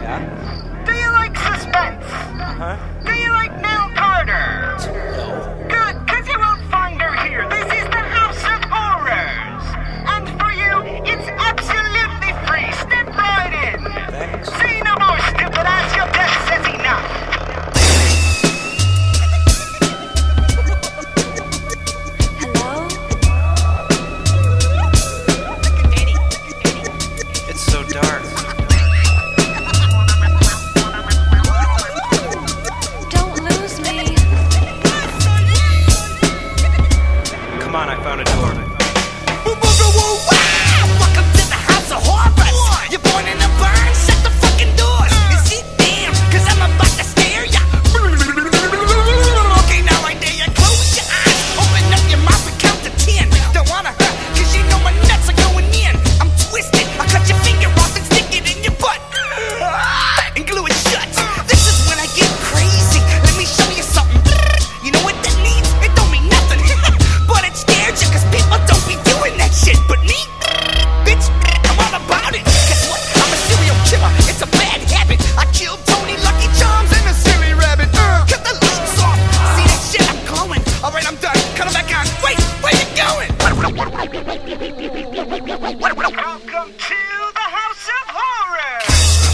Yeah? Do you like suspense? Huh? Do you like Nell Carter? No. Good, because you won't find her here. This is the House of Horrors. And for you, it's absolutely free. Step right in. Thanks. Say no more, stupid ass. Your death says enough. Hello? It's so dark. Don't lose me. Come on, I found a door. Welcome to the House of Horrors. You're born in a burn, shut the fucking doors. And sit down, cause I'm about to scare ya. Okay, now right there, you close your eyes. Open up your mouth and count to 10. Don't wanna hurt, cause you know my nuts are going in. I'm twisted, I cut your finger off and stick it in your butt. And glue it shut. This is when I get crazy. Let me show you something. You know what that means? It don't mean nothing. But it scared you, cause people don't be doing that shit. But me, bitch, I'm all about it. Guess what? I'm a serial killer. It's a bad habit. I killed Tony, Lucky Charms, and a silly rabbit. Cut the lights off. See that shit? I'm glowing. Alright, I'm done. Cut 'em back on. Wait, where you going? Welcome to the House of Horrors.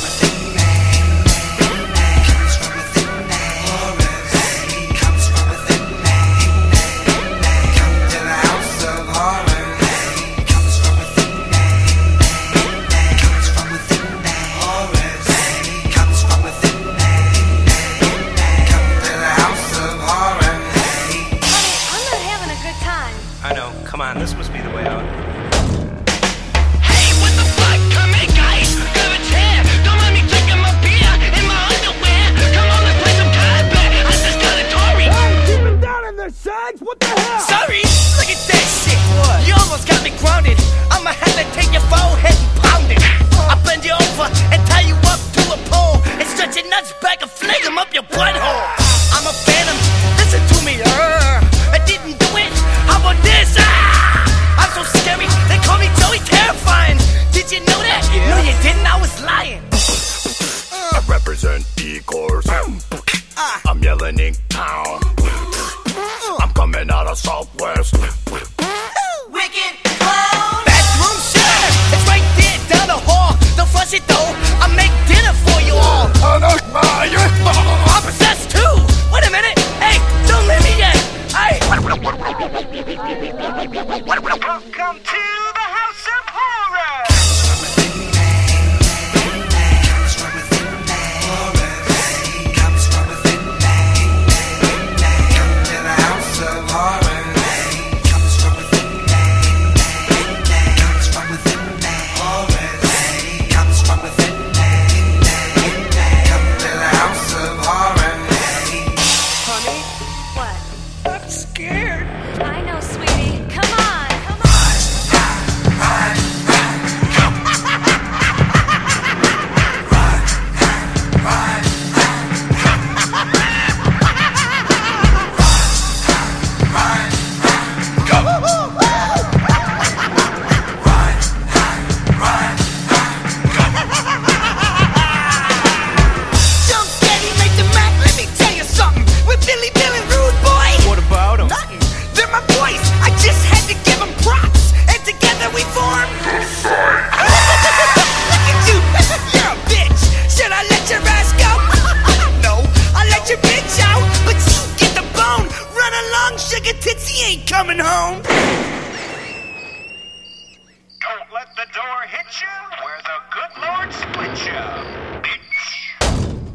Honey, I'm not having a good time. I know. Come on, this must be the way out. Hey, what the fuck? Come here, guys. Grab a chair. Don't mind me drinking my beer in my underwear. Come on, let's play some combat. I just got a Tory. Keep him down in their sides. What the hell? Sorry, look at that shit. What? You almost got me grounded. I'ma have to take your forehead and pound it. I'll bend you over and tie you up to a pole and stretch your nuts back and fling them up your butthole. I'm a phantom. Listen to me. I didn't do it. How about this? I'm so scary. They call me Joey Terrifying. Did you know that? No, you didn't. I was lying. I represent E-Course. I'm yelling in town. I'm coming out of Southwest. Wicked clown. Bathroom, sure. It's right there down the hall. Don't flush it though. I'll make dinner for you all. I'm possessed too. Wait a minute. Hey, don't leave me yet. Hey. Welcome to the House of Horrors. Honey, What? I'm scared. I know, sweetie. Come on, come on. Jump Daddy, make the Mac. Let me tell you something. With Billy Bill and Rude Boy. What about him? Nothing. They're my boys. I just had to give them props. And together we form. Look at you. You're a bitch. Should I let your ass go? No. I let your bitch out. But you get the bone. Run along, sugar tits. He ain't coming home. Don't let the door hit you where the good Lord split you.